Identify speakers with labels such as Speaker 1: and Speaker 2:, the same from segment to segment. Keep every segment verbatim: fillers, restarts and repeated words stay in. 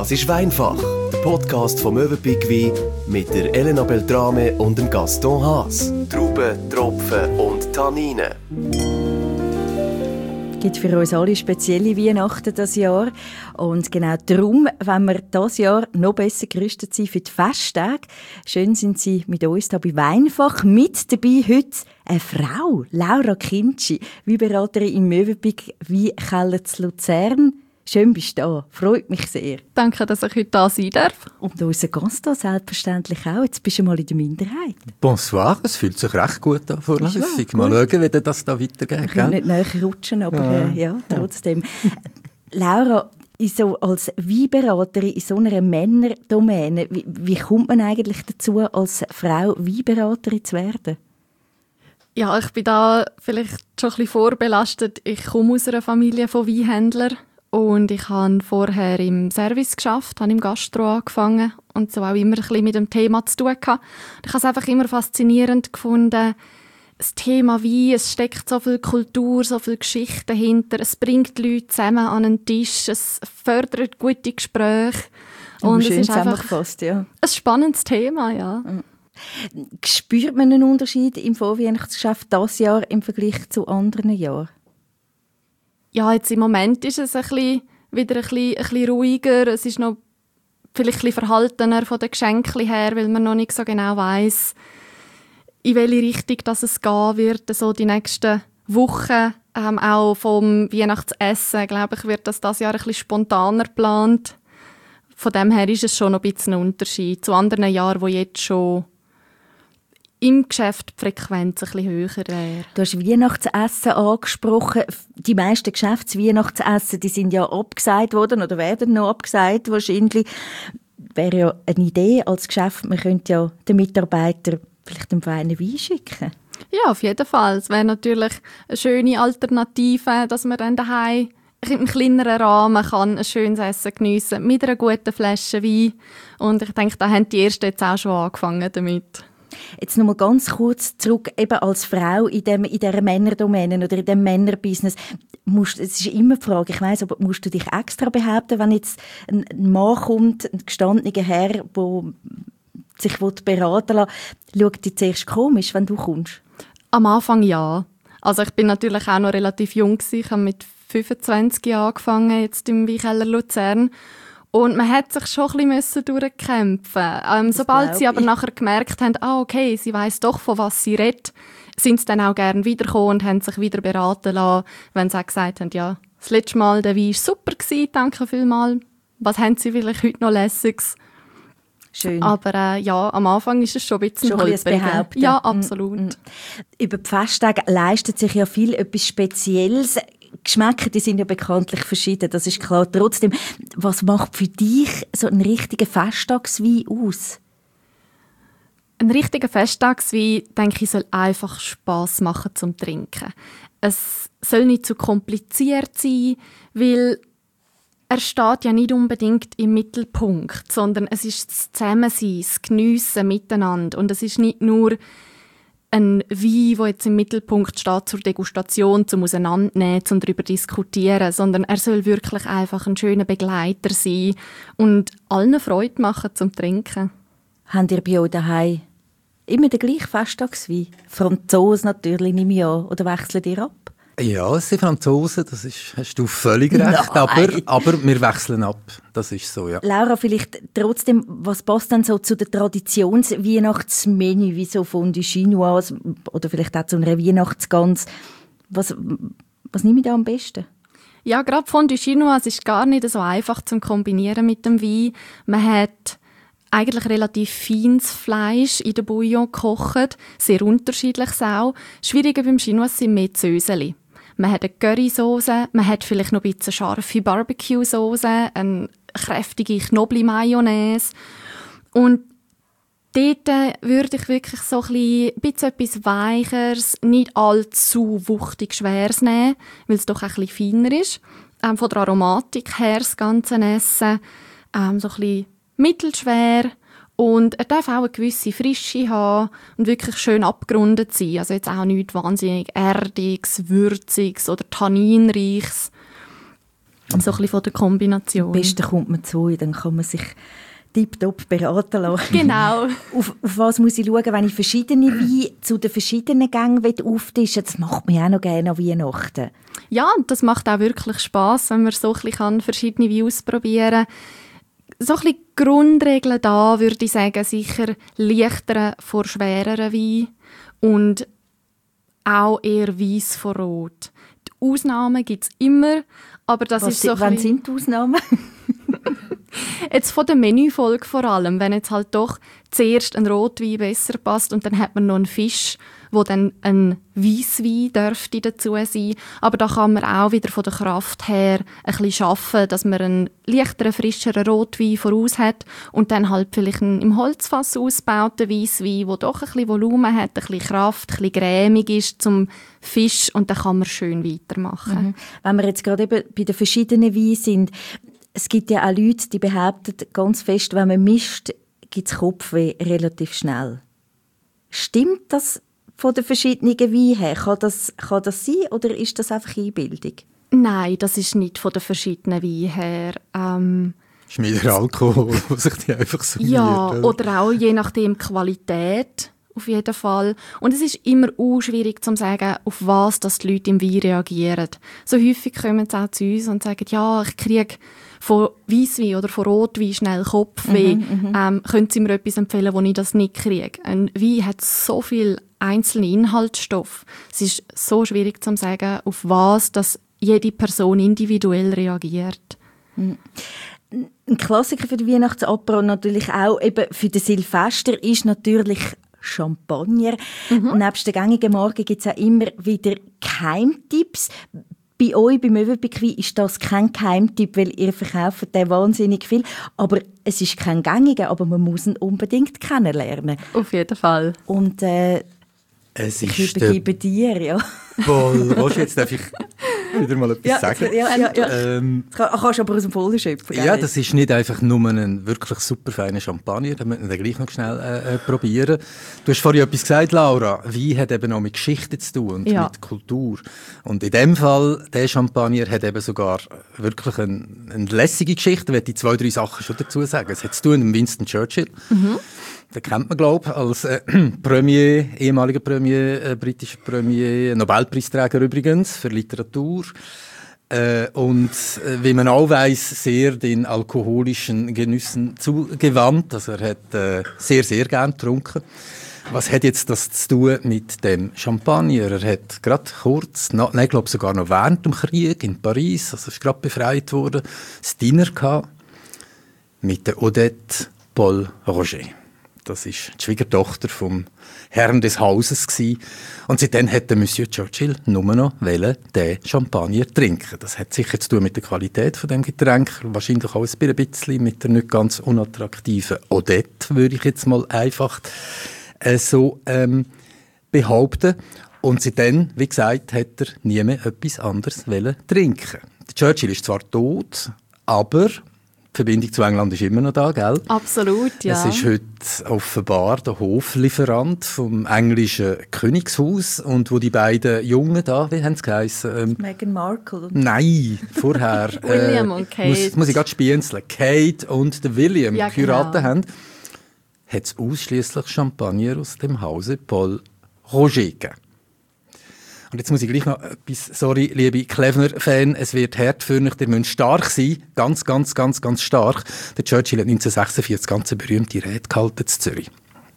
Speaker 1: Das ist «Weinfach», der Podcast vom Mövenpick Wein mit der Elena Beltrame und dem Gaston Haas. Trauben, Tropfen und Tanninen.
Speaker 2: Es gibt für uns alle spezielle Weihnachten dieses Jahr. Und genau darum, wenn wir dieses Jahr noch besser gerüstet sind für die Festtage. Schön sind Sie mit uns hier bei «Weinfach». Mit dabei heute eine Frau, Laura Kintschi, Weinberaterin im Mövenpick Weinkeller zu Luzern. Schön bist du da. Freut mich sehr.
Speaker 3: Danke, dass ich heute da sein darf.
Speaker 2: Und unser Gast da selbstverständlich auch. Jetzt bist du mal in der Minderheit.
Speaker 4: Bonsoir, es fühlt sich recht gut an vorläufig. Ja, mal schauen, wie das da weitergeht.
Speaker 2: Wir können nicht näher rutschen, aber ja, äh, ja trotzdem. Laura, so als Weinberaterin in so einer Männerdomäne, wie, wie kommt man eigentlich dazu, als Frau Weinberaterin zu werden?
Speaker 3: Ja, ich bin da vielleicht schon ein bisschen vorbelastet. Ich komme aus einer Familie von Weinhändlern. Und ich habe vorher im Service geschafft, habe im Gastro angefangen und so auch immer ein bisschen mit dem Thema zu tun gehabt. Ich habe es einfach immer faszinierend gefunden, das Thema Wein, es steckt so viel Kultur, so viel Geschichte dahinter, es bringt die Leute zusammen an einen Tisch, es fördert gute Gespräche.
Speaker 2: Und es ist einfach ja.
Speaker 3: ein spannendes Thema, ja.
Speaker 2: Spürt man einen Unterschied im Vorweihnachtsgeschäft dieses Jahr im Vergleich zu anderen Jahren?
Speaker 3: Ja, jetzt im Moment ist es ein bisschen, wieder ein bisschen, ein bisschen ruhiger. Es ist noch vielleicht ein bisschen verhaltener von den Geschenken her, weil man noch nicht so genau weiss, in welche Richtung dass es gehen wird. So die nächsten Wochen, ähm, auch vom Weihnachtsessen, glaube ich, wird das dieses Jahr ein bisschen spontaner geplant. Von dem her ist es schon noch ein bisschen ein Unterschied zu anderen Jahren, wo jetzt schon im Geschäft die Frequenz ein bisschen höher wäre.
Speaker 2: Du hast Weihnachtsessen angesprochen. Die meisten Geschäftsweihnachtsessen, die sind ja abgesagt worden oder werden noch abgesagt wahrscheinlich. Wäre ja eine Idee als Geschäft, man könnte ja den Mitarbeitern vielleicht einen feinen Wein schicken.
Speaker 3: Ja, auf jeden Fall. Es wäre natürlich eine schöne Alternative, dass man dann daheim in einem kleineren Rahmen kann ein schönes Essen geniessen kann, mit einer guten Flasche Wein. Und ich denke, da haben die Ersten jetzt auch schon angefangen damit.
Speaker 2: Jetzt noch mal ganz kurz zurück, eben als Frau in, dem, in dieser Männerdomäne oder in diesem Männerbusiness. Musst, es ist immer die Frage, ich weiss, aber musst du dich extra behaupten, wenn jetzt ein Mann kommt, ein gestandener Herr, der sich beraten lassen will, schaut dich zuerst komisch, wenn du kommst?
Speaker 3: Am Anfang ja. Also ich bin natürlich auch noch relativ jung gewesen. Ich habe mit fünfundzwanzig Jahren angefangen, jetzt im Weinkeller Luzern. Und man hat sich schon ein bisschen durchkämpfen. Ähm, sobald sie aber nachher gemerkt haben, ah, okay, sie weiss doch, von was sie redet, sind sie dann auch gerne wiedergekommen und haben sich wieder beraten lassen, wenn sie auch gesagt haben, ja, das letzte Mal, der Wein war super gewesen, danke vielmals. Was haben sie vielleicht heute noch Lässiges?
Speaker 2: Schön.
Speaker 3: Aber äh, ja, am Anfang ist es schon ein bisschen
Speaker 2: holprig.
Speaker 3: Ja, absolut.
Speaker 2: Mm, mm. Über die Festtage leistet sich ja viel etwas Spezielles. Geschmäcker, die sind ja bekanntlich verschieden, das ist klar. Trotzdem, was macht für dich so einen richtigen Festtagswein aus?
Speaker 3: Ein richtiger Festtagswein, denke ich, soll einfach Spass machen zum Trinken. Es soll nicht zu kompliziert sein, weil er steht ja nicht unbedingt im Mittelpunkt, sondern es ist das Zusammensein, das Geniessen miteinander. Und es ist nicht nur ein Wein, der jetzt im Mittelpunkt steht zur Degustation, zum Auseinandernehmen, zum darüber diskutieren, sondern er soll wirklich einfach ein schöner Begleiter sein und allen Freude machen zum Trinken.
Speaker 2: Habt ihr bei euch daheim immer den gleichen Festtagswein? Franzosen natürlich, nehme ich an. Oder wechselt ihr ab?
Speaker 4: Ja, es sind Franzosen, das ist, hast du völlig recht, aber, aber wir wechseln ab, das ist so, ja.
Speaker 2: Laura, vielleicht trotzdem, was passt dann so zu der Traditions-Weihnachtsmenü, wie so Fondue Chinoise oder vielleicht auch zu einer Weihnachtsgans? Was, was nehme ich da am besten?
Speaker 3: Ja, gerade Fondue Chinoise ist gar nicht so einfach zu kombinieren mit dem Wein. Man hat eigentlich relativ feines Fleisch in der Bouillon gekocht, sehr unterschiedliches auch. Schwieriger beim Chinoise sind mehr die Söseli. Man hat eine Currysoße, man hat vielleicht noch ein bisschen scharfe Barbecue-Soße, eine kräftige Knoblauch-Mayonnaise. Und dort würde ich wirklich so ein bisschen etwas Weicheres, nicht allzu wuchtig Schweres nehmen, weil es doch ein bisschen feiner ist. Ähm, von der Aromatik her das ganze Essen, ähm, so ein bisschen mittelschwer. Und er darf auch eine gewisse Frische haben und wirklich schön abgerundet sein. Also jetzt auch nichts wahnsinnig Erdiges, Würziges oder Tanninreiches. So ein bisschen von der Kombination.
Speaker 2: Am besten kommt man zu, dann kann man sich tipptopp beraten lassen.
Speaker 3: Genau.
Speaker 2: auf, auf was muss ich schauen, wenn ich verschiedene Weine zu den verschiedenen Gängen auftischen will? Das macht mir auch noch gerne an Weihnachten.
Speaker 3: Ja, und das macht auch wirklich Spass, wenn man so ein bisschen verschiedene Weine ausprobieren kann. So ein bisschen Grundregeln da, würde ich sagen, sicher leichteren vor schwereren Wein und auch eher weiss vor rot. Die Ausnahmen gibt es immer, aber das
Speaker 2: Was
Speaker 3: ist so
Speaker 2: wann
Speaker 3: ein bisschen...
Speaker 2: sind die Ausnahmen?
Speaker 3: Jetzt von der Menüfolge vor allem, wenn jetzt halt doch zuerst ein Rotwein besser passt und dann hat man noch einen Fisch, wo dann ein Weisswein dürfte dazu sein. Aber da kann man auch wieder von der Kraft her ein bisschen arbeiten, dass man einen leichteren, frischeren Rotwein voraus hat und dann halt vielleicht einen im Holzfass ausgebauten Weisswein, der doch ein bisschen Volumen hat, ein bisschen Kraft, ein bisschen cremig ist zum Fisch und dann kann man schön weitermachen.
Speaker 2: Mhm. Wenn wir jetzt gerade eben bei den verschiedenen Weinen sind, es gibt ja auch Leute, die behaupten ganz fest, wenn man mischt, gibt es Kopfweh relativ schnell. Stimmt das von den verschiedenen Weinen her? Kann das, kann das sein oder ist das einfach Einbildung?
Speaker 3: Nein, das ist nicht von den verschiedenen Weinen her. Ähm,
Speaker 4: ist mehr der Alkohol, der sich die einfach summiert.
Speaker 3: Ja,
Speaker 4: oder?
Speaker 3: oder auch je nachdem Qualität. Auf jeden Fall. Und es ist immer auch schwierig zu sagen, auf was dass die Leute im Wein reagieren. So häufig kommen sie auch zu uns und sagen, ja, ich kriege von Weisswein oder von Rotwein schnell Kopfweh. Mhm, ähm, können Sie mir etwas empfehlen, wo ich das nicht kriege? Ein Wein hat so viele einzelne Inhaltsstoffe. Es ist so schwierig zu sagen, auf was dass jede Person individuell reagiert.
Speaker 2: Mhm. Ein Klassiker für die Weihnachtsapero natürlich auch eben für den Silvester ist natürlich Champagner. Mhm. Nebst den gängigen Marken gibt es auch immer wieder Geheimtipps. Bei euch, bei Mövenpick Wein, ist das kein Geheimtipp, weil ihr verkauft den wahnsinnig viel. Aber es ist kein gängiger, aber man muss ihn unbedingt kennenlernen.
Speaker 3: Auf jeden Fall.
Speaker 2: Und äh,
Speaker 4: es
Speaker 2: ich
Speaker 4: ist
Speaker 2: übergebe dir, ja.
Speaker 4: Paul Roger, jetzt darf ich wieder mal etwas
Speaker 2: ja,
Speaker 4: sagen.
Speaker 2: Ja, ja, ja.
Speaker 4: Ähm,
Speaker 2: das kannst du aber aus dem Vollen schöpfen.
Speaker 4: Ja, das ist nicht einfach nur ein wirklich super feiner Champagner, da müssen wir gleich noch schnell äh, probieren. Du hast vorhin etwas gesagt, Laura, Wein hat eben auch mit Geschichte zu tun und
Speaker 3: ja.
Speaker 4: mit Kultur. Und in dem Fall, der Champagner hat eben sogar wirklich eine, eine lässige Geschichte, ich möchte zwei, drei Sachen schon dazu sagen. Es hat zu tun mit Winston Churchill. Mhm. Den kennt man, glaube ich, als äh, Premier, ehemaliger Premier, äh, britischer Premier, Nobelpreisträger übrigens für Literatur. Äh, und äh, wie man auch weiss, sehr den alkoholischen Genüssen zugewandt. Also er hat äh, sehr, sehr gern getrunken. Was hat jetzt das zu tun mit dem Champagner? Er hat gerade kurz, no, nein, ich glaube sogar noch während dem Krieg in Paris, also ist gerade befreit worden, das Dinner gehabt mit der Odette Paul Roger. Das war die Schwiegertochter vom Herrn des Hauses gewesen. Und seitdem hat Monsieur Churchill nur noch den Champagner trinken. Das hat sicher zu tun mit der Qualität von dem Getränk, wahrscheinlich auch ein bisschen mit der nicht ganz unattraktiven Odette, würde ich jetzt mal einfach äh, so ähm, behaupten. Und seitdem, wie gesagt, hat er nie mehr etwas anderes trinken. Der Churchill ist zwar tot, aber die Verbindung zu England ist immer noch da, gell?
Speaker 3: Absolut, ja.
Speaker 4: Es ist heute offenbar der Hoflieferant vom englischen Königshaus und wo die beiden Jungen da, wie haben sie geheißen? Ähm,
Speaker 2: Meghan Markle.
Speaker 4: Nein, vorher.
Speaker 3: William
Speaker 4: äh,
Speaker 3: und Kate.
Speaker 4: Muss, muss ich gerade spienzeln. Kate und der William
Speaker 3: ja,
Speaker 4: geheiratet
Speaker 3: genau.
Speaker 4: haben, hat es ausschliesslich Champagner aus dem Hause Paul Roger gegeben. Und jetzt muss ich gleich noch etwas, sorry, liebe Klevner-Fan, es wird hart für mich, ihr müsst stark sein, ganz, ganz, ganz, ganz stark. Der Churchill hat neunzehnhundertsechsundvierzig ganz eine berühmte Rede gehalten in Zürich.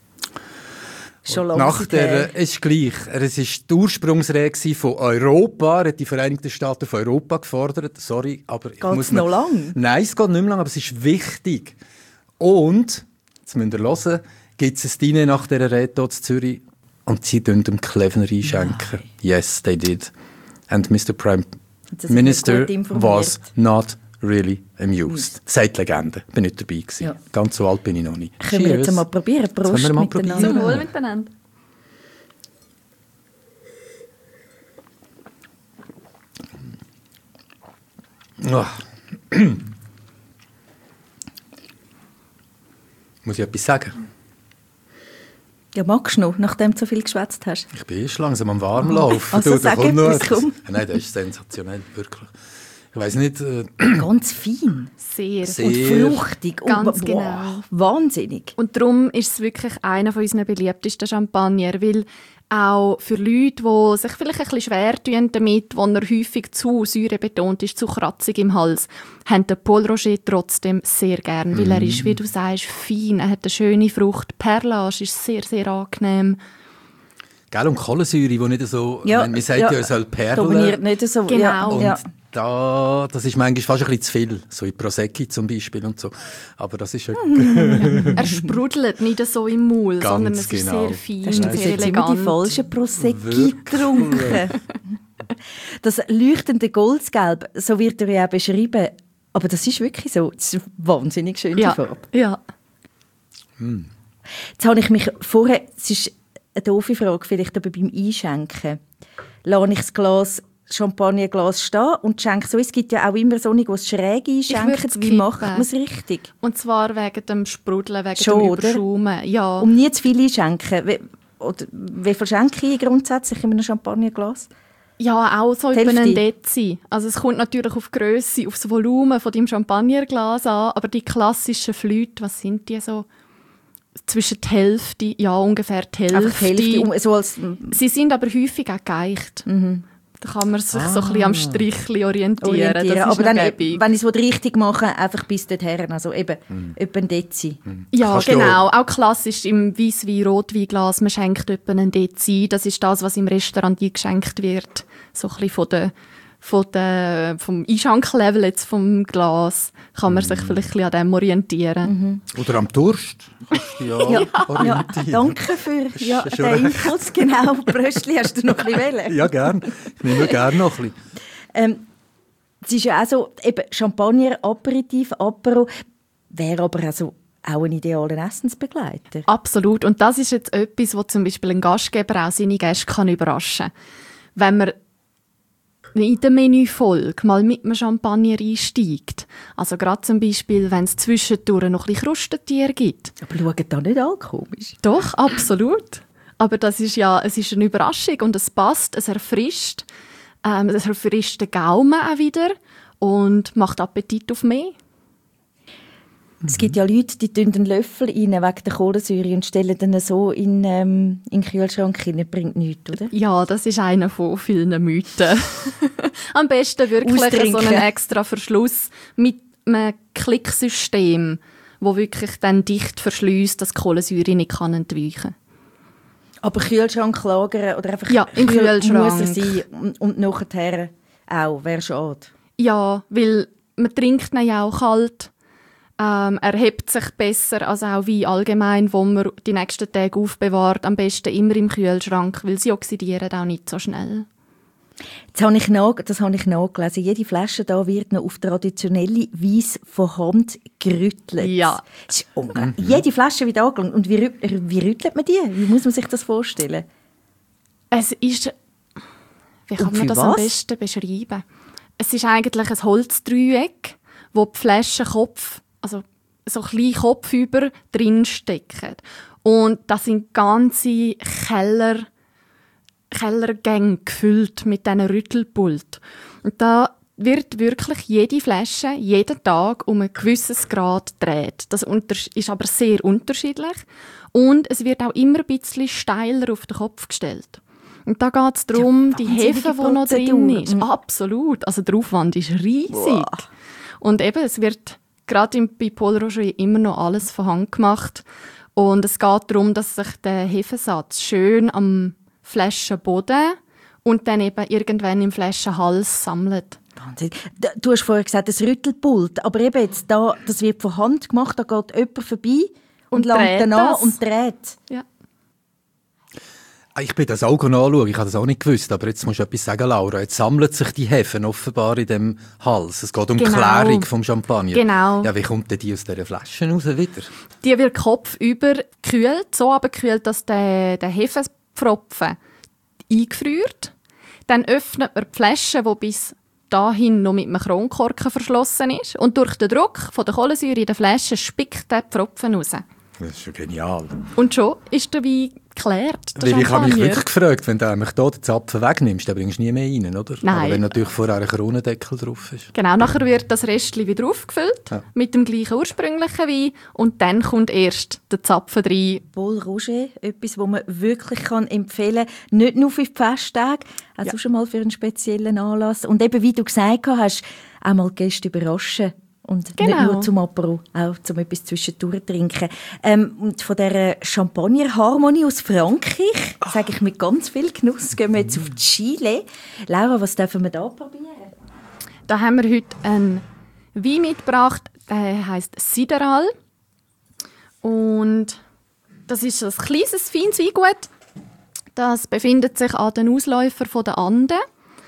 Speaker 2: Schon lange
Speaker 4: Nach der, es ist gleich, es war die Ursprungsrede von Europa, er hat die Vereinigten Staaten von Europa gefordert, sorry, aber ich
Speaker 2: Geht's
Speaker 4: muss
Speaker 2: noch lang?
Speaker 4: Nein, es geht nicht mehr lang, aber es ist wichtig. Und, jetzt müsst ihr hören, gibt es ein Diner nach dieser Rede hier in Zürich, und sie tun dem Klevner einschenken. Nein. Yes, they did. And Mister Prime Minister was not really amused. Hm. Sagt die Legende. Ich war nicht dabei gewesen. Ja. Ganz so alt bin ich noch nicht.
Speaker 2: Können Cheers. wir jetzt mal probieren? Prost
Speaker 4: können wir mal
Speaker 2: miteinander.
Speaker 4: probieren.
Speaker 3: Zum Wohl miteinander.
Speaker 4: Oh. Muss ich etwas sagen?
Speaker 2: Ja, magst du noch, nachdem du so viel geschwätzt hast?
Speaker 4: Ich bin erst langsam am Warmlaufen.
Speaker 2: Also
Speaker 4: du,
Speaker 2: sag
Speaker 4: etwas,
Speaker 2: komm.
Speaker 4: Nein, das ist sensationell, wirklich. ich weiss nicht... Äh,
Speaker 2: ganz fein.
Speaker 3: Sehr.
Speaker 4: Sehr.
Speaker 2: Und fruchtig.
Speaker 3: Ganz
Speaker 2: und,
Speaker 3: genau.
Speaker 2: Wow, wahnsinnig.
Speaker 3: Und darum ist es wirklich einer unserer beliebtesten Champagner, weil auch für Leute, die sich vielleicht ein bisschen schwer tun damit, wo er häufig zu säurebetont ist, zu kratzig im Hals, haben den Paul Roger trotzdem sehr gern, mm. weil er ist, wie du sagst, fein, er hat eine schöne Frucht, Perlage ist sehr, sehr angenehm.
Speaker 4: Gell, und Kohlensäure, die nicht so,
Speaker 2: Ja,
Speaker 4: man sagt
Speaker 2: ja,
Speaker 4: ja, es soll perlen.
Speaker 2: Dominiert nicht so.
Speaker 3: Genau.
Speaker 2: Ja,
Speaker 4: Und
Speaker 2: ja.
Speaker 4: da, das ist manchmal fast ein bisschen zu viel, so in Prosecco zum Beispiel und so. Aber das ist ja
Speaker 3: Er sprudelt nicht so im Maul,
Speaker 4: Ganz
Speaker 3: sondern es ist
Speaker 4: genau.
Speaker 3: sehr fein,
Speaker 2: Hast du bis
Speaker 3: sehr
Speaker 2: jetzt immer die
Speaker 3: elegant.
Speaker 2: falschen Prosecco
Speaker 4: Wirklich?
Speaker 2: getrunken? Das leuchtende Goldgelb, so wird er ja auch beschrieben. Aber das ist wirklich so. Das ist eine wahnsinnig schöne
Speaker 3: Ja,
Speaker 2: Farbe.
Speaker 3: ja.
Speaker 2: Jetzt habe ich mich vorher, es ist eine doofe Frage, vielleicht aber beim Einschenken, lasse ich das Glas Champagnerglas stehen und schenke so. Es gibt ja auch immer so einige, die es schräg einschenken. Wie
Speaker 3: kippen.
Speaker 2: macht man es richtig?
Speaker 3: Und zwar wegen dem Sprudeln, wegen
Speaker 2: Schon,
Speaker 3: dem
Speaker 2: oder?
Speaker 3: Überschaumen. Ja.
Speaker 2: Um nie zu viel einschenken. Wie, oder wie viel schenke ich grundsätzlich in einem Champagnerglas?
Speaker 3: Ja, auch so
Speaker 2: Die
Speaker 3: etwa
Speaker 2: Hälfte.
Speaker 3: einen Dezi. Also es kommt natürlich auf die Grösse, auf das Volumen von deinem Champagnerglas an, aber die klassischen Flüte, was sind die so? Zwischen die Hälfte, ja ungefähr die Hälfte.
Speaker 2: Einfach die Hälfte, um- so als...
Speaker 3: Sie sind aber häufig auch geeicht.
Speaker 2: Mhm.
Speaker 3: Da kann man sich so ein bisschen am Strichli orientieren.
Speaker 2: orientieren.
Speaker 3: Das ist
Speaker 2: Aber
Speaker 3: noch
Speaker 2: dann,
Speaker 3: gäbig.
Speaker 2: wenn ich es richtig mache, einfach bis dorthin. Also eben, etwa ein Dezi.
Speaker 3: Ja,
Speaker 4: Kannst du
Speaker 3: genau. Auch klassisch im Weisswein, Rotweinglas. Man schenkt etwa einen Dezi. Das ist das, was im Restaurant eingeschenkt wird. So ein bisschen von der, von der, vom Einschanklevel jetzt vom Glas kann man sich vielleicht ein bisschen an dem orientieren.
Speaker 4: Oder am Durst. Kannst du dich ja,
Speaker 2: Ja,
Speaker 4: orientieren.
Speaker 2: danke für ja,
Speaker 4: Ist schon
Speaker 2: den
Speaker 4: recht.
Speaker 2: Input. Genau, Bröstli hast du noch ein bisschen wählen.
Speaker 4: Ja, gern. Ich nehme gerne noch ein bisschen.
Speaker 2: Ähm, es ist ja auch so, eben Champagner, Aperitif, Apero, wäre aber also auch ein idealer Essensbegleiter.
Speaker 3: Absolut. Und das ist jetzt etwas, wo zum Beispiel ein Gastgeber auch seine Gäste kann überraschen kann. Wenn man in der Menüfolge mal mit einem Champagner einsteigt, also gerade zum Beispiel, wenn es zwischendurch noch ein bisschen Krustentier gibt.
Speaker 2: Aber schaut da nicht all komisch.
Speaker 3: Doch, absolut. Aber das ist ja, es ist eine Überraschung und es passt, es erfrischt. Ähm, es erfrischt den Gaumen auch wieder und macht Appetit auf mehr.
Speaker 2: Es gibt ja Leute, die tun einen Löffel rein wegen der Kohlensäure und stellen den so in, ähm, in den Kühlschrank rein. Bringt nichts, oder?
Speaker 3: Ja, das ist einer von vielen Mythen. Am besten wirklich
Speaker 2: Austrinken.
Speaker 3: so einen extra Verschluss mit einem Klicksystem, wo wirklich dann dicht verschließt, dass die Kohlensäure nicht kann entweichen kann.
Speaker 2: Aber Kühlschrank lagern oder einfach
Speaker 3: Ja, im
Speaker 2: Kühl-
Speaker 3: Kühlschrank.
Speaker 2: muss er sein und, und nachher auch, wäre schade.
Speaker 3: Ja, weil man trinkt ihn ja auch kalt. Ähm, er hebt sich besser als auch Wein allgemein, wo man die nächsten Tage aufbewahrt. Am besten immer im Kühlschrank, weil sie oxidieren auch nicht so schnell.
Speaker 2: Jetzt habe ich nach, das habe ich nachgelesen. Jede Flasche da wird noch auf traditionelle Weise von Hand gerüttelt.
Speaker 3: Ja.
Speaker 2: Das ist unglaublich. Jede Flasche wird angelangt. Und wie, rü- wie rüttelt man die? Wie muss man sich das vorstellen?
Speaker 3: Es ist... Wie kann
Speaker 2: Und
Speaker 3: man
Speaker 2: für
Speaker 3: das am
Speaker 2: was?
Speaker 3: besten beschreiben? Es ist eigentlich ein Holzdreieck, wo die Flaschenkopf, also so kleine Kopfüber drin stecken. Und das sind ganze Keller, Kellergänge gefüllt mit diesen Rüttelpult. Und da wird wirklich jede Flasche jeden Tag um ein gewisses Grad gedreht. Das unters- ist aber sehr unterschiedlich. Und es wird auch immer ein bisschen steiler auf den Kopf gestellt. Und da geht es darum, die
Speaker 2: wahnsinnige
Speaker 3: Hefe, die noch drin
Speaker 2: Prozedur.
Speaker 3: ist.
Speaker 2: Mhm.
Speaker 3: Absolut. Also der Aufwand ist riesig.
Speaker 2: Boah.
Speaker 3: Und eben, es wird gerade im- bei Paul Roger immer noch alles von Hand gemacht. Und es geht darum, dass sich der Hefesatz schön am Flaschenboden und dann eben irgendwann im Flaschenhals sammelt.
Speaker 2: Wahnsinn. Da- Du hast vorher gesagt, das Rüttelpult. Aber eben jetzt da, das wird von Hand gemacht, da geht jemand vorbei und,
Speaker 3: Und
Speaker 2: langt
Speaker 3: dreht
Speaker 2: dann an
Speaker 3: das.
Speaker 2: und dreht.
Speaker 3: Ja.
Speaker 4: Ich bin das auch anschauen, ich habe das auch nicht gewusst, aber jetzt musst du etwas sagen, Laura. Jetzt sammelt sich die Hefe offenbar in dem Hals. Es geht um
Speaker 3: Genau.
Speaker 4: die Klärung vom Champagner.
Speaker 3: Genau.
Speaker 4: Ja, wie kommt denn die aus dieser Flasche raus wieder?
Speaker 3: Die wird kopfüber gekühlt, so abgekühlt, dass der, der Hefepfropfen eingefriert. Dann öffnet man die Flasche, die bis dahin noch mit einem Kronkorken verschlossen ist. Und durch den Druck von der Kohlensäure in der Flasche spickt der Pfropfen raus.
Speaker 4: Das ist schon genial.
Speaker 3: Und schon ist der Wein geklärt.
Speaker 4: Weil ich habe mich wirklich gefragt, wenn du hier den Zapfen wegnimmst, dann bringst du nie mehr rein, oder?
Speaker 3: Nein.
Speaker 4: Aber wenn natürlich vorher ein Kronendeckel drauf ist.
Speaker 3: Genau, nachher wird das Restchen wieder aufgefüllt ja. mit dem gleichen ursprünglichen Wein und dann kommt erst der Zapfen rein.
Speaker 2: Bol Roger, etwas, das man wirklich kann empfehlen kann, nicht nur für die Festtage, also ja. schon mal für einen speziellen Anlass. Und eben, wie du gesagt hast, auch mal Gäste überraschen. Und genau. nicht nur zum Apero, auch zum etwas zwischendurch trinken. Ähm, und von dieser Champagner-Harmonie aus Frankreich, oh. sage ich mit ganz viel Genuss, gehen wir jetzt auf Chile. Laura, was dürfen wir da probieren?
Speaker 3: Da haben wir heute einen Wein mitgebracht, der heisst Sideral. Und das ist ein kleines, feines Weingut. Das befindet sich an den Ausläufern der Anden.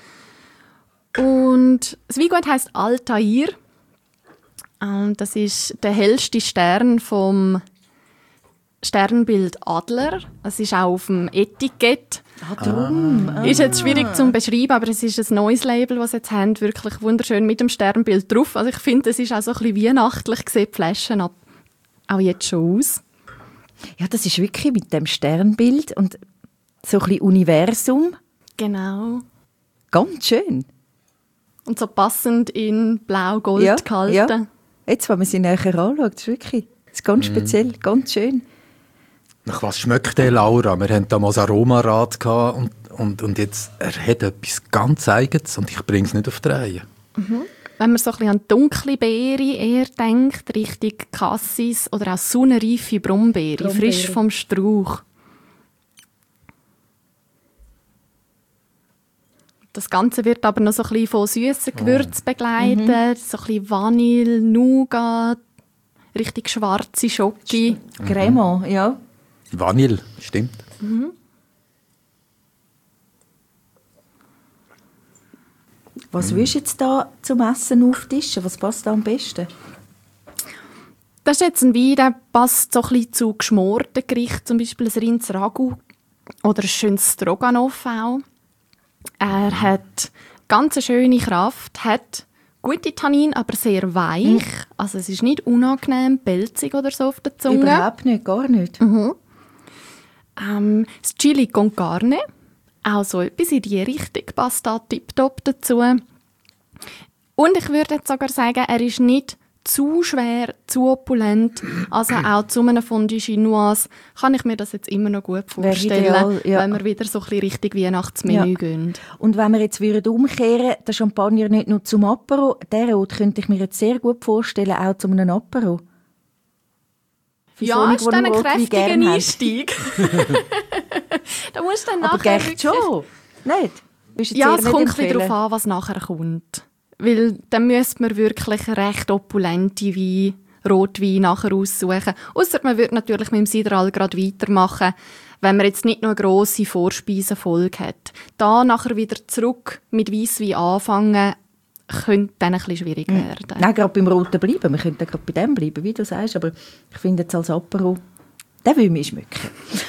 Speaker 3: Und das Weingut heisst Altair. Das ist der hellste Stern vom Sternbild Adler. Es ist auch auf dem Etikett.
Speaker 2: Ah, drum. Ah.
Speaker 3: Ist jetzt schwierig zu beschreiben, aber es ist ein neues Label, das sie jetzt haben. Wirklich wunderschön mit dem Sternbild drauf. Also ich finde, es ist auch so ein bisschen weihnachtlich, sieht die Flaschen ab, auch jetzt schon aus.
Speaker 2: Ja, das ist wirklich mit dem Sternbild und so ein bisschen Universum.
Speaker 3: Genau.
Speaker 2: Ganz schön.
Speaker 3: Und so passend in blau-gold
Speaker 2: ja,
Speaker 3: gehalten.
Speaker 2: Ja. Jetzt, wenn man sie näher anschaut, ist wirklich das ist ganz speziell, mm. ganz schön.
Speaker 4: Nach was schmeckt der, Laura? Wir hatten damals Aromarad und, und, und jetzt, er hat etwas ganz Eigenes und ich bringe es nicht auf die Reihe.
Speaker 3: Mhm. Wenn man so ein bisschen an dunkle Beere eher denkt, Richtung Cassis oder auch sonnenreife Brombeere, Brombeere, frisch vom Strauch. Das Ganze wird aber noch so ein bisschen von süßen Gewürzen begleitet, mhm. so ein bisschen Vanille, Nougat, richtig schwarze Schoki.
Speaker 2: Mhm. Crema, ja.
Speaker 4: Vanille, stimmt.
Speaker 2: Mhm. Was mhm. willst du jetzt da zum Essen auftischen? Was passt da am besten?
Speaker 3: Das ist jetzt ein Wein, der passt so ein bisschen zu geschmorten Gerichten, zum Beispiel ein Rinds Ragout oder ein schönes Stroganoff auch. Er hat ganz eine schöne Kraft, hat gute Tannin, aber sehr weich. Mhm. Also es ist nicht unangenehm, pelzig oder so auf der Zunge.
Speaker 2: Überhaupt nicht, gar nicht.
Speaker 3: Mhm. Ähm, das Chili con Carne, auch so etwas in die Richtung, passt da tipptopp dazu. Und ich würde jetzt sogar sagen, er ist nicht zu schwer, zu opulent. Also auch zu einem Fondue Chinoise kann ich mir das jetzt immer noch gut vorstellen, ideal, ja. wenn wir wieder so ein bisschen Richtung Weihnachtsmenü ja. gehen.
Speaker 2: Und wenn wir jetzt würden umkehren, der Champagner nicht nur zum Apero, der Rot könnte ich mir jetzt sehr gut vorstellen, auch zu einem Apero.
Speaker 3: Für ja, so ist dann ein kräftiger Einstieg. Da musst du dann
Speaker 2: aber
Speaker 3: nachher
Speaker 2: wirklich... schon, nicht?
Speaker 3: Ja, es kommt ein bisschen darauf an, was nachher kommt. Weil dann müsste man wirklich recht opulente Wein, Rotwein nachher aussuchen. Ausser man würde natürlich mit dem Sideral gerade weitermachen, wenn man jetzt nicht noch eine grosse Vorspeisenfolge hat. Da nachher wieder zurück mit Weisswein anfangen, könnte dann ein bisschen schwierig werden.
Speaker 2: Nein, gerade beim Roten bleiben. Wir könnten gerade bei dem bleiben, wie du sagst. Aber ich finde jetzt als Apero, den will mich schmecken.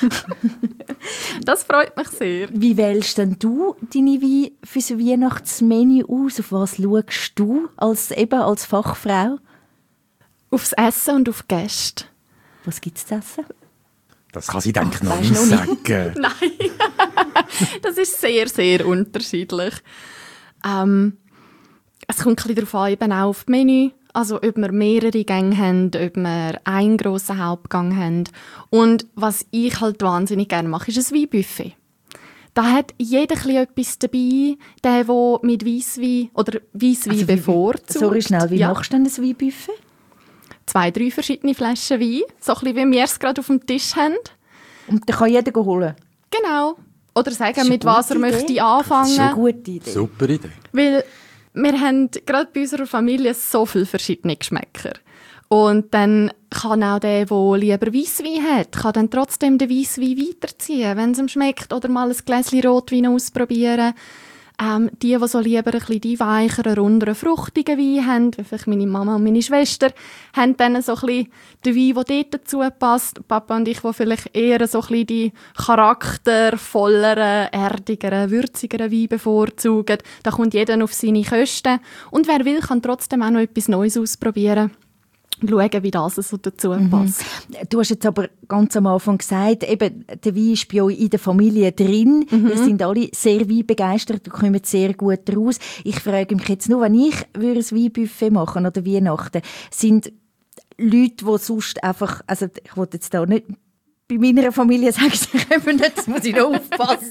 Speaker 3: Das freut mich sehr.
Speaker 2: Wie wählst denn du deine Weine für das Weihnachtsmenü aus? Auf was schaust du als, eben als Fachfrau?
Speaker 3: Aufs Essen und auf Gäste.
Speaker 2: Was gibt es zu essen?
Speaker 4: Das kann sie, denke ich, noch nicht sagen.
Speaker 3: Nein, das ist sehr, sehr unterschiedlich. Ähm, es kommt ein bisschen darauf an, eben auch auf das Menü. Also ob wir mehrere Gänge haben, ob wir einen grossen Hauptgang haben. Und was ich halt wahnsinnig gerne mache, ist ein Weinbuffet. Da hat jeder etwas dabei, der, der mit Weisswein oder Weisswein also bevorzugt.
Speaker 2: Sorry, schnell, wie ja. machst du denn ein Weinbuffet?
Speaker 3: Zwei, drei verschiedene Flaschen Wein, so ein bisschen wie wir es gerade auf dem Tisch haben.
Speaker 2: Und dann kann jeder holen?
Speaker 3: Genau. Oder sagen, mit was er Idee. möchte anfangen. Das ist
Speaker 2: eine gute Idee.
Speaker 4: Super Idee.
Speaker 3: Weil wir haben gerade bei unserer Familie so viele verschiedene Geschmäcker. Und dann kann auch der, der lieber Weisswein hat, kann dann trotzdem den Weisswein weiterziehen, wenn es ihm schmeckt. Oder mal ein Gläschen Rotwein ausprobieren. Ähm, die, die so lieber ein bisschen die weicheren, runderen, fruchtigen Weine haben, wie vielleicht meine Mama und meine Schwester, haben dann so ein bisschen den Wein, der dort dazu passt. Papa und ich, die vielleicht eher so ein bisschen die charaktervolleren, erdigeren, würzigeren Weine bevorzugen. Da kommt jeder auf seine Kosten. Und wer will, kann trotzdem auch noch etwas Neues ausprobieren. schauen, wie das so dazu passt.
Speaker 2: Mhm. Du hast jetzt aber ganz am Anfang gesagt, eben, der Wein ist bei euch in der Familie drin. Mhm. Wir sind alle sehr weinbegeistert und kommen sehr gut raus. Ich frage mich jetzt nur, wenn ich ein Weinbuffet machen oder Weihnachten, sind Leute, die sonst einfach, also ich wollte jetzt da nicht bei meiner Familie sagen, sie kommen nicht, das muss ich noch aufpassen,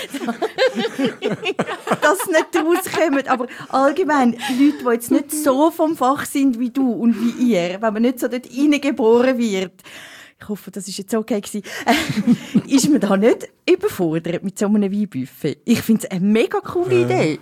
Speaker 2: dass sie nicht rauskommen. Aber allgemein, Leute, die jetzt nicht so vom Fach sind wie du und wie ihr, wenn man nicht so dort reingeboren wird, ich hoffe, das war jetzt okay gewesen, ist man da nicht überfordert mit so einem Weinbuffet? Ich finde es eine mega coole Idee.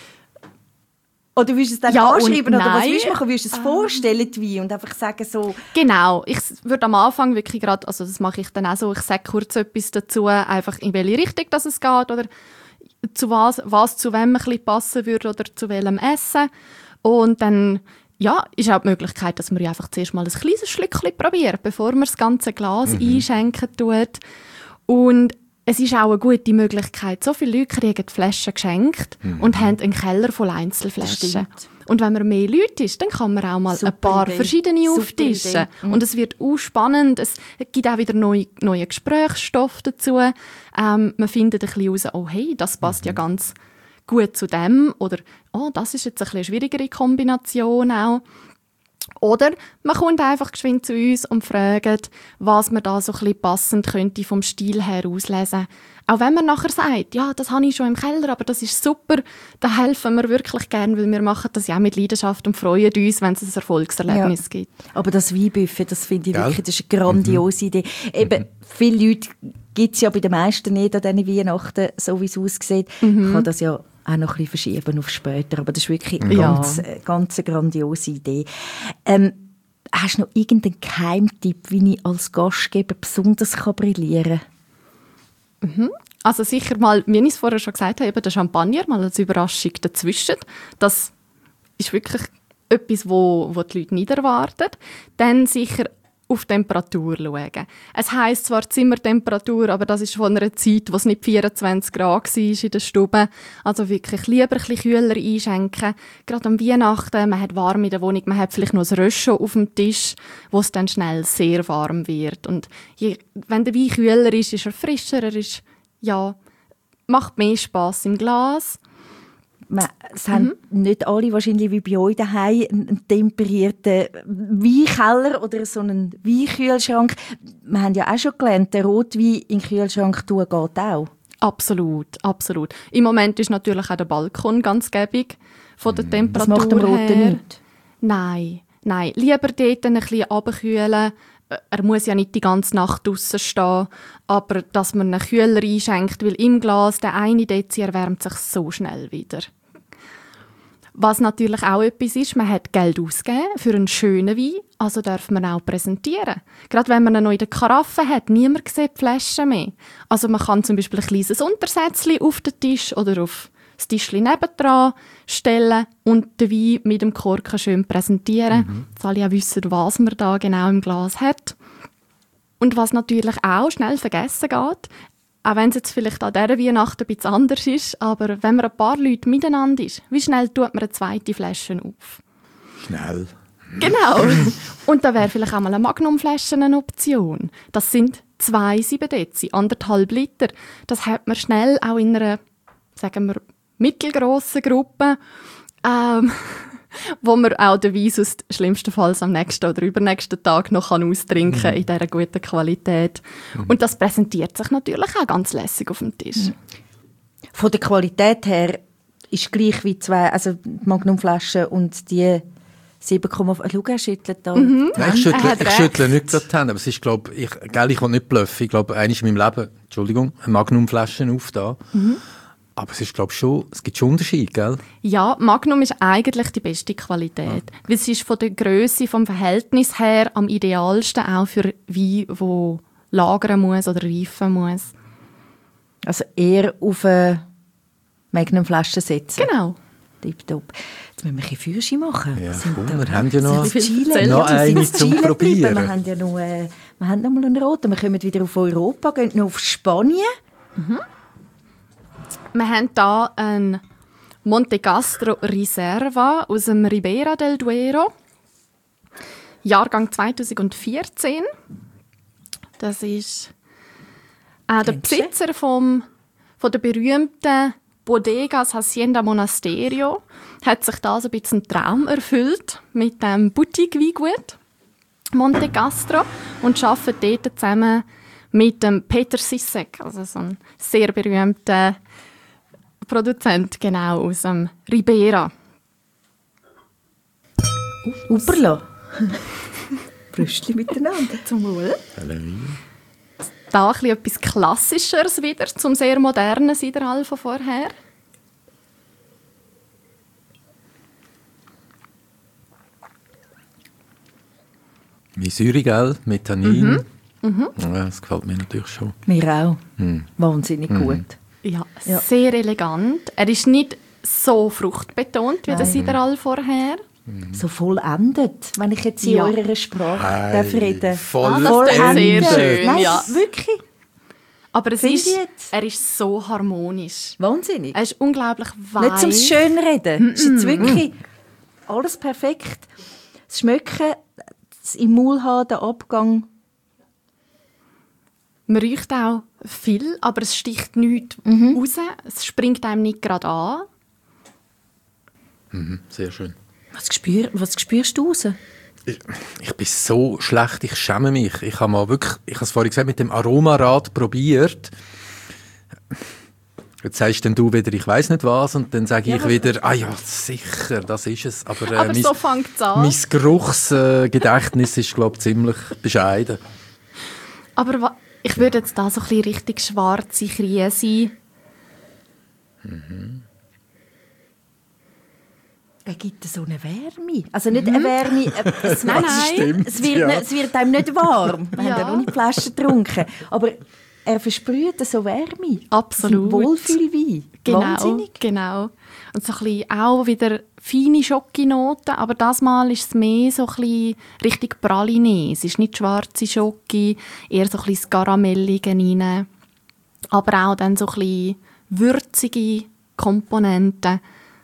Speaker 2: Oder willst du es dann
Speaker 3: ja,
Speaker 2: anschreiben oder was willst du machen? Willst du es ähm. vorstellen, wie und einfach sagen so...
Speaker 3: Genau, ich würde am Anfang wirklich gerade, also das mache ich dann auch so, ich sage kurz etwas dazu, einfach in welche Richtung das es geht oder zu was, was zu wem ein bisschen passen würde oder zu welchem Essen. Und dann ja, ist auch die Möglichkeit, dass man einfach zuerst mal ein kleines Schlückchen probiert, bevor man das ganze Glas mhm. einschenken tut. Und es ist auch eine gute Möglichkeit. So viele Leute kriegen die Flaschen geschenkt mhm. und haben einen Keller voll Einzelflaschen. Und wenn man mehr Leute ist, dann kann man auch mal Super ein paar Idee. verschiedene Super auftischen. Mhm. Und es wird auch spannend. Es gibt auch wieder neue, neue Gesprächsstoff dazu. Ähm, man findet ein bisschen raus, oh hey, das passt mhm. ja ganz gut zu dem. Oder oh, das ist jetzt ein bisschen eine schwierigere Kombination auch. Oder man kommt einfach geschwind zu uns und fragt, was man da so ein bisschen passend könnte vom Stil her auslesen. Auch wenn man nachher sagt, ja, das habe ich schon im Keller, aber das ist super, da helfen wir wirklich gerne, weil wir machen das ja mit Leidenschaft und freuen uns, wenn es ein Erfolgserlebnis ja. gibt.
Speaker 2: Aber das Weinbuffet, das finde ich ja. wirklich, das ist eine grandiose mhm. Idee. Eben, mhm. viele Leute gibt es ja bei den meisten nicht an diesen Weihnachten, so wie es aussieht. Mhm. Ich kann das ja auch noch ein bisschen verschieben auf später, aber das ist wirklich eine ja. ganz, ganz eine grandiose Idee. Ähm, hast du noch irgendeinen Geheimtipp, wie ich als Gastgeber besonders kann brillieren kann?
Speaker 3: Mhm. Also sicher mal, wie ich es vorher schon gesagt habe, eben der Champagner, mal als Überraschung dazwischen. Das ist wirklich etwas, wo, wo die Leute nicht erwarten. Dann sicher auf Temperatur schauen. Es heisst zwar Zimmertemperatur, aber das ist von einer Zeit, wo es nicht vierundzwanzig Grad war in der Stube. Also wirklich lieber ein bisschen kühler einschenken. Gerade am Weihnachten, man hat warm in der Wohnung, man hat vielleicht noch ein Röschel auf dem Tisch, wo es dann schnell sehr warm wird. Und je, wenn der Wein kühler ist, ist er frischer, er ist, ja, macht mehr Spass im Glas.
Speaker 2: Es haben mhm. nicht alle wahrscheinlich wie bei euch daheim einen temperierten Weinkeller oder so einen Weinkühlschrank. Wir haben ja auch schon gelernt, der Rotwein in den Kühlschrank tun geht auch.
Speaker 3: Absolut, absolut. Im Moment ist natürlich auch der Balkon ganz gäbig von der Temperatur her.
Speaker 2: Das macht dem Roten nicht?
Speaker 3: Nein, nein. Lieber dort ein bisschen runterkühlen. Er muss ja nicht die ganze Nacht draussen stehen, aber dass man einen Kühler einschenkt, weil im Glas der eine Dezi erwärmt sich so schnell wieder. Was natürlich auch etwas ist, man hat Geld ausgegeben für einen schönen Wein, also darf man auch präsentieren. Gerade wenn man ihn noch in der Karaffe hat, niemand sieht die Flaschen mehr. Also man kann zum Beispiel ein kleines Untersätzchen auf den Tisch oder auf das Tischchen nebendran stellen und den Wein mit dem Korken schön präsentieren, mhm. dass alle auch wissen, was man da genau im Glas hat. Und was natürlich auch schnell vergessen geht, auch wenn es jetzt vielleicht an dieser Weihnachten ein bisschen anders ist, aber wenn man ein paar Leute miteinander ist, wie schnell tut man eine zweite Flasche auf?
Speaker 4: Schnell.
Speaker 3: Genau. Und da wäre vielleicht auch mal eine Magnumflasche eine Option. Das sind zwei sieben Dezi, anderthalb Liter. Das hat man schnell auch in einer, sagen wir, mittelgrossen Gruppe, ähm, wo man auch den Wein aus schlimmstenfalls am nächsten oder übernächsten Tag noch austrinken kann, mhm. in dieser guten Qualität. Mhm. Und das präsentiert sich natürlich auch ganz lässig auf dem Tisch. Mhm.
Speaker 2: Von der Qualität her ist gleich wie zwei, also die Magnumflaschen und die sieben Komma fünf. Schau, er schüttelt da.
Speaker 4: Mhm. Nein, ich schüttle, ich schüttle nicht gerade die Hände, aber es ist, glaube ich, gell, ich kann nicht bluffen. Ich glaube, einmal in meinem Leben, Entschuldigung, eine Magnumflasche auf da. Mhm. Aber es ist, glaube ich, schon, es gibt schon Unterschiede, gell?
Speaker 3: Ja, Magnum ist eigentlich die beste Qualität. Ja. Weil es ist von der Grösse, vom Verhältnis her am idealsten auch für Wein, der lagern muss oder reifen muss.
Speaker 2: Also eher auf eine Magnumflasche setzen?
Speaker 3: Genau.
Speaker 2: Tipptopp. Jetzt müssen wir ein bisschen Fürsche machen.
Speaker 4: Ja, cool, wir haben ja noch,
Speaker 2: Chile,
Speaker 4: noch eine zum Probieren.
Speaker 2: Wir haben ja noch, äh, wir haben noch mal einen roten. Wir kommen wieder auf Europa, gehen noch auf Spanien.
Speaker 3: Mhm. Wir haben hier einen Montecastro Riserva aus dem Ribera del Duero. Jahrgang zweitausendvierzehn. Das ist auch der Besitzer vom, von der berühmten Bodegas Hacienda Monasterio. Hat sich da so ein bisschen einen Traum erfüllt mit dem Boutique-Weingut Monte Castro und arbeitet dort zusammen mit dem Peter Sissek, also so ein sehr berühmter Produzent, genau, aus dem Ribera.
Speaker 2: Uperla. Brüstchen miteinander.
Speaker 3: Zum Wohl. Da ein bisschen etwas Klassischeres wieder, zum sehr modernen Sideral von vorher.
Speaker 4: Wie Säure, gell? Mit Tannin. Mhm. Mhm. Ja, das gefällt mir natürlich schon.
Speaker 2: Mir auch. Mhm. Wahnsinnig mhm. gut.
Speaker 3: Ja, ja, sehr elegant. Er ist nicht so fruchtbetont wie Nein. der Sideral vorher.
Speaker 2: Mhm. So vollendet, wenn ich jetzt in ja. eurer Sprache hey, darf reden.
Speaker 3: Vollendet. Ah, das vollendet. Sehr schön.
Speaker 2: Nein,
Speaker 3: ja.
Speaker 2: wirklich.
Speaker 3: Aber es ist, er ist so harmonisch.
Speaker 2: Wahnsinnig.
Speaker 3: Er ist unglaublich weich.
Speaker 2: Nicht zum Schönreden. Es ist jetzt wirklich alles perfekt. Das Schmecken, das im Maul haben, der Abgang.
Speaker 3: Man riecht auch viel, aber es sticht nichts mhm. raus. Es springt einem nicht gerade an.
Speaker 4: Mhm, sehr schön.
Speaker 2: Was, spür, was spürst du raus?
Speaker 4: Ich, ich bin so schlecht, ich schäme mich. Ich habe mal wirklich, ich habe es vorhin gesagt, mit dem Aromarad probiert. Jetzt sagst denn du wieder, ich weiss nicht was, und dann sage ja, ich wieder, ah ja, sicher, das ist es. Aber, äh,
Speaker 3: Aber
Speaker 4: mein,
Speaker 3: so fängt es an.
Speaker 4: Mein Geruchsgedächtnis äh, ist, glaube ich, ziemlich bescheiden.
Speaker 3: Aber ich würde jetzt da so ein bisschen richtig schwarze Krise.
Speaker 2: Mhm. Er gibt so eine Wärme. Also nicht eine Wärme, es,
Speaker 3: nein,
Speaker 2: nein.
Speaker 4: Stimmt,
Speaker 2: es, wird,
Speaker 4: ja.
Speaker 2: es wird einem nicht warm. Wir ja. haben ja noch nicht die Flasche getrunken. Aber er versprüht so Wärme.
Speaker 3: Absolut.
Speaker 2: Wohlfühlwein.
Speaker 3: Genau,
Speaker 2: Wahnsinnig.
Speaker 3: genau. Und so ein bisschen auch wieder feine Schokinoten, aber das Mal ist es mehr so ein bisschen richtig Praline. Es ist nicht schwarze Schoki, eher so ein bisschen das Karamellige rein. Aber auch dann so ein bisschen würzige Komponenten,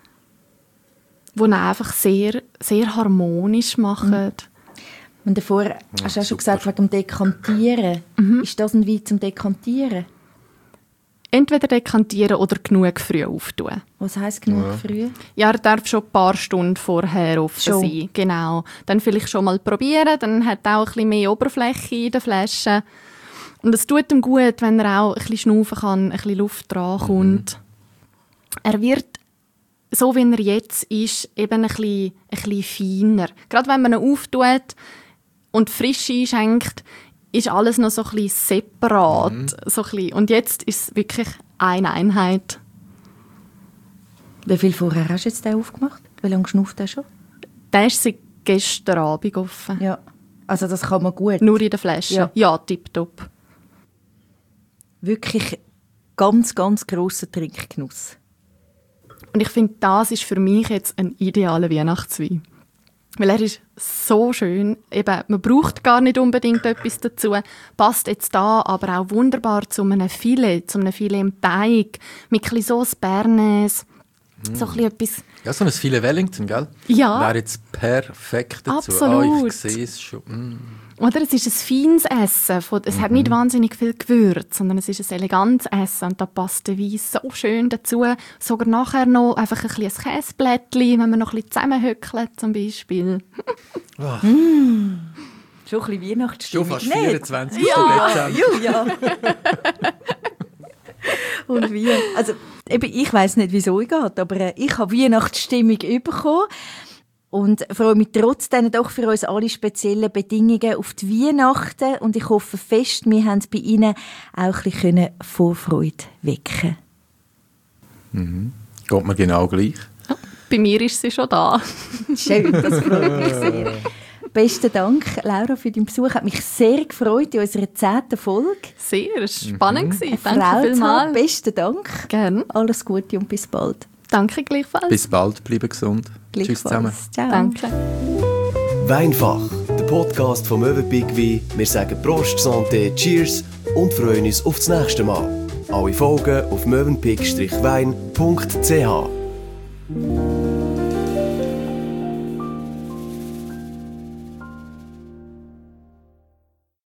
Speaker 3: die ihn einfach sehr, sehr harmonisch machen. Mhm.
Speaker 2: Und davor ja, hast du auch schon gesagt, wegen dem Dekantieren. Mhm. Ist das ein Wein zum Dekantieren?
Speaker 3: Entweder dekantieren oder genug früh auftun.
Speaker 2: Was heisst genug
Speaker 4: ja.
Speaker 2: früh?
Speaker 3: Ja, er darf schon ein paar Stunden vorher offen schon. sein. Genau. Dann vielleicht schon mal probieren, dann hat er auch ein bisschen mehr Oberfläche in der Flasche. Und es tut ihm gut, wenn er auch ein bisschen schnaufen kann, ein bisschen Luft drankommt. Mhm. Er wird, so wie er jetzt ist, eben ein bisschen, ein bisschen feiner. Gerade wenn man ihn auftut und frisch einschenkt, ist alles noch so ein bisschen separat. Mhm. So ein bisschen. Und jetzt ist es wirklich eine Einheit.
Speaker 2: Wie viel vorher hast du jetzt den aufgemacht? Wie lange schnauft der schon?
Speaker 3: Der ist seit gestern Abend offen.
Speaker 2: Ja, also das kann man gut.
Speaker 3: Nur in der Flasche? Ja, ja, tipptopp.
Speaker 2: Wirklich ganz, ganz grosser Trinkgenuss.
Speaker 3: Und ich finde, das ist für mich jetzt ein idealer Weihnachtswein. Weil er ist so schön. Eben, man braucht gar nicht unbedingt etwas dazu. Passt jetzt da aber auch wunderbar zu einem Filet, zu einem Filet im Teig, mit ein bisschen Sauce Bernays. Mm. So ein bisschen etwas.
Speaker 4: Ja, so ein Filet Wellington, gell?
Speaker 3: Ja.
Speaker 4: Wäre jetzt perfekt dazu.
Speaker 3: Absolut.
Speaker 4: Ah, ich sehe es schon. Mm.
Speaker 3: Oder es ist ein feines Essen. Es mhm. hat nicht wahnsinnig viel Gewürz, sondern es ist ein elegantes Essen. Und da passt der Wein so schön dazu. Sogar nachher noch einfach ein bisschen ein Käseblättchen, wenn man noch ein bisschen zusammenhöckelt zum Beispiel.
Speaker 2: Oh. Mm. Schon ein bisschen Weihnachtsstimmung.
Speaker 4: Schon fast vierundzwanzig
Speaker 2: Ja, ja. Und wie? Also, eben, ich weiss nicht, wie es euch geht, aber ich habe Weihnachtsstimmung bekommen. Und freue mich trotzdem doch für uns alle speziellen Bedingungen auf die Weihnachten. Und ich hoffe fest, wir haben bei Ihnen auch ein bisschen Vorfreude wecken.
Speaker 4: Mhm. Geht mir genau gleich.
Speaker 3: Ja, bei mir ist sie schon da.
Speaker 2: Schön, das freut mich sehr. Besten Dank, Laura, für deinen Besuch. Hat mich sehr gefreut in unserer zehnten Folge.
Speaker 3: Sehr, es war spannend. Mhm. Danke
Speaker 2: Frau
Speaker 3: vielmals.
Speaker 2: Besten Dank.
Speaker 3: Gerne.
Speaker 2: Alles Gute und bis bald.
Speaker 3: Danke gleichfalls.
Speaker 4: Bis bald, bleiben gesund. Tschüss zusammen.
Speaker 2: Ciao.
Speaker 3: Danke.
Speaker 1: Weinfach, der Podcast vom Mövenpick Wein. Wir sagen Prost, Santé, Cheers und freuen uns auf das nächste Mal. Alle Folgen auf mövenpick Strich wein Punkt c h.